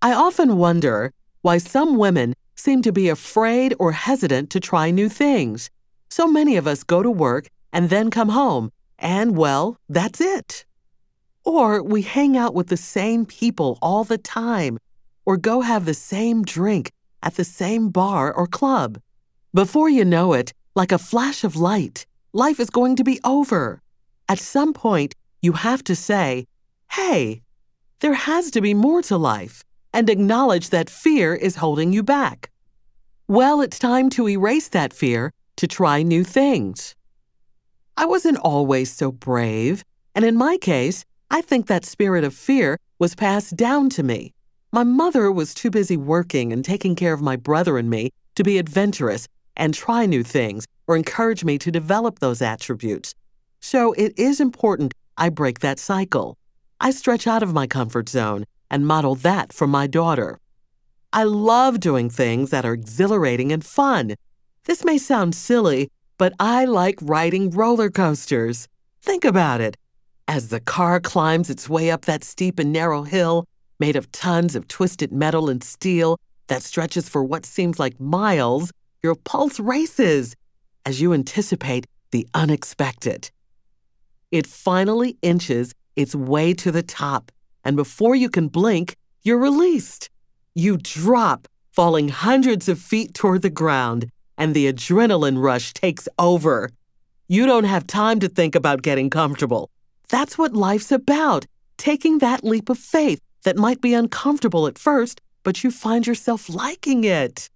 I often wonder why some women seem to be afraid or hesitant to try new things. So many of us go to work and then come home, and well, that's it. Or we hang out with the same people all the time, or go have the same drink at the same bar or club. Before you know it, like a flash of light, life is going to be over. At some point, you have to say, hey, there has to be more to life, and acknowledge that fear is holding you back. Well, it's time to erase that fear to try new things. I wasn't always so brave, and in my case, I think that spirit of fear was passed down to me. My mother was too busy working and taking care of my brother and me to be adventurous and try new things or encourage me to develop those attributes. So it is important I break that cycle. I stretch out of my comfort zone and model that for my daughter. I love doing things that are exhilarating and fun. This may sound silly, but I like riding roller coasters. Think about it. As the car climbs its way up that steep and narrow hill, made of tons of twisted metal and steel that stretches for what seems like miles, your pulse races as you anticipate the unexpected. It finally inches its way to the top, and before you can blink, you're released. You drop, falling hundreds of feet toward the ground, and the adrenaline rush takes over. You don't have time to think about getting comfortable. That's what life's about, taking that leap of faith that might be uncomfortable at first, but you find yourself liking it.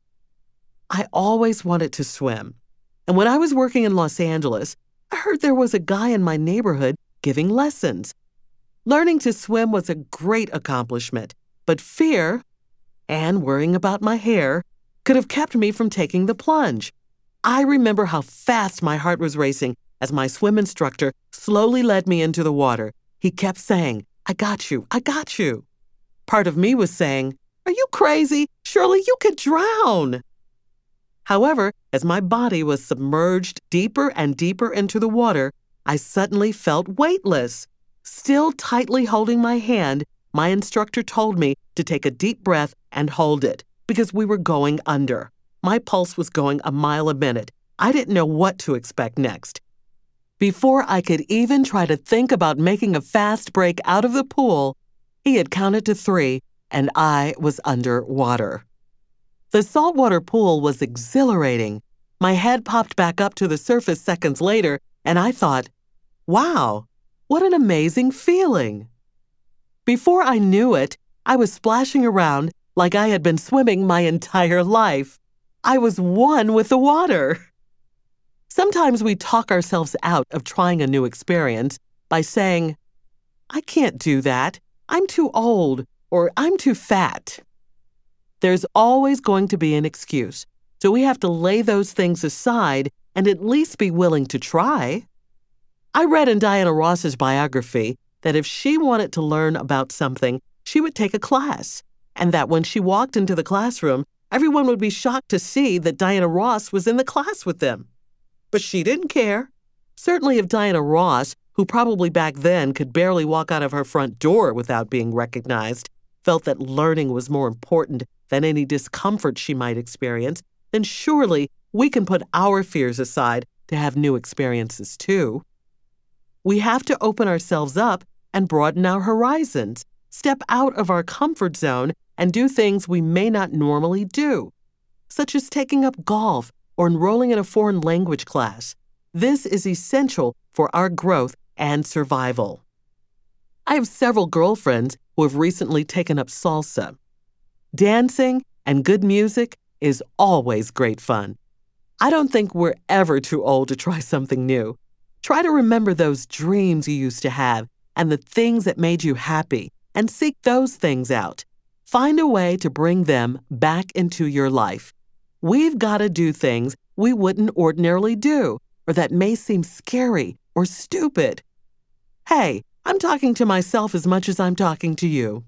I always wanted to swim, and when I was working in Los Angeles, I heard there was a guy in my neighborhood giving lessons. Learning to swim was a great accomplishment, but fear and worrying about my hair could have kept me from taking the plunge. I remember how fast my heart was racing as my swim instructor slowly led me into the water. He kept saying, I got you, I got you. Part of me was saying, are you crazy? Surely you could drown. However, as my body was submerged deeper and deeper into the water, I suddenly felt weightless. Still tightly holding my hand, my instructor told me to take a deep breath and hold it because we were going under. My pulse was going a mile a minute. I didn't know what to expect next. Before I could even try to think about making a fast break out of the pool, he had counted to 3 and I was under water. The saltwater pool was exhilarating. My head popped back up to the surface seconds later, and I thought, wow, what an amazing feeling. Before I knew it, I was splashing around like I had been swimming my entire life. I was one with the water. Sometimes we talk ourselves out of trying a new experience by saying, I can't do that. I'm too old, or I'm too fat. There's always going to be an excuse, so we have to lay those things aside and at least be willing to try. I read in Diana Ross's biography that if she wanted to learn about something, she would take a class, and that when she walked into the classroom, everyone would be shocked to see that Diana Ross was in the class with them. But she didn't care. Certainly if Diana Ross, who probably back then could barely walk out of her front door without being recognized, felt that learning was more important than any discomfort she might experience, then surely we can put our fears aside to have new experiences too. We have to open ourselves up and broaden our horizons, step out of our comfort zone and do things we may not normally do, such as taking up golf or enrolling in a foreign language class. This is essential for our growth and survival. I have several girlfriends who have recently taken up salsa. Dancing and good music is always great fun. I don't think we're ever too old to try something new. Try to remember those dreams you used to have and the things that made you happy, and seek those things out. Find a way to bring them back into your life. We've got to do things we wouldn't ordinarily do, or that may seem scary or stupid. Hey, I'm talking to myself as much as I'm talking to you.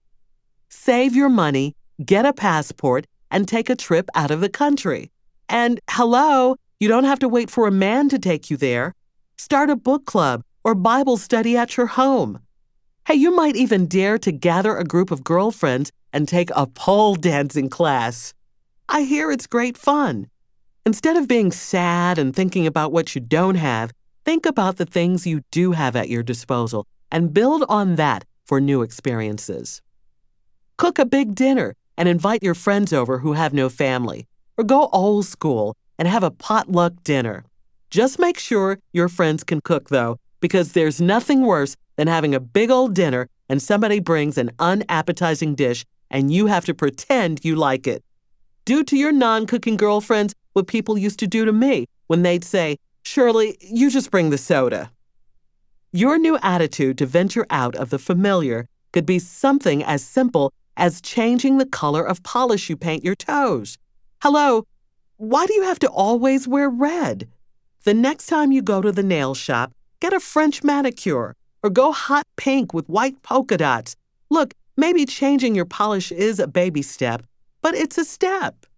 Save your money, get a passport, and take a trip out of the country. And hello, you don't have to wait for a man to take you there. Start a book club or Bible study at your home. Hey, you might even dare to gather a group of girlfriends and take a pole dancing class. I hear it's great fun. Instead of being sad and thinking about what you don't have, think about the things you do have at your disposal and build on that for new experiences. Cook a big dinner and invite your friends over who have no family. Or go old school and have a potluck dinner. Just make sure your friends can cook, though, because there's nothing worse than having a big old dinner and somebody brings an unappetizing dish and you have to pretend you like it. Do to your non-cooking girlfriends what people used to do to me when they'd say, "Shirley, you just bring the soda." Your new attitude to venture out of the familiar could be something as simple as changing the color of polish you paint your toes. Hello, why do you have to always wear red? The next time you go to the nail shop, get a French manicure or go hot pink with white polka dots. Look, maybe changing your polish is a baby step, but it's a step.